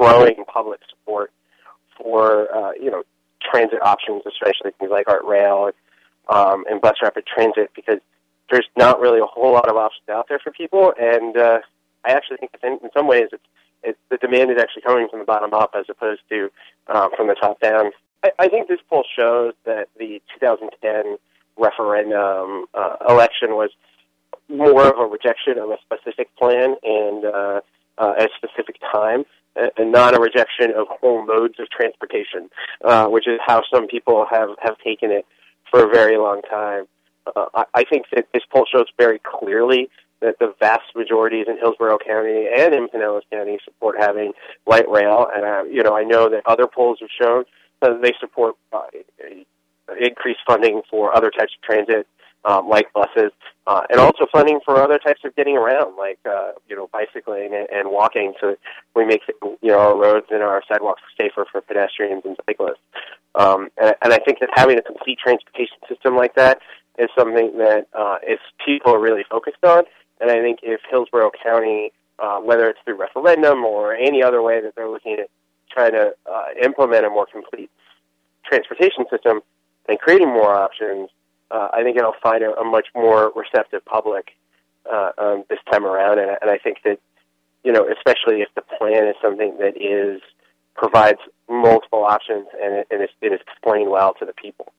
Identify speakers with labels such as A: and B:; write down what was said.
A: growing public support for, transit options, especially things like ART Rail and bus rapid transit, because there's not really a whole lot of options out there for people. And I actually think that in some ways the demand is actually coming from the bottom up as opposed to from the top down. I think this poll shows that the 2010 referendum election was more of a rejection of a specific plan and a specific time, and not a rejection of whole modes of transportation, which is how some people have taken it for a very long time. I think that this poll shows very clearly that the vast majorities in Hillsborough County and in Pinellas County support having light rail, and I know that other polls have shown that they support increased funding for other types of transit, like buses, and also funding for other types of getting around, like bicycling and walking, so we make our roads and our sidewalks safer for pedestrians and cyclists. And I think that having a complete transportation system like that is something that people are really focused on. And I think if Hillsborough County, whether it's through referendum or any other way that they're looking at trying to implement a more complete transportation system and creating more options, I think it'll find a much more receptive public this time around. And I think that, especially if the plan is something that provides multiple options and it is explained well to the people.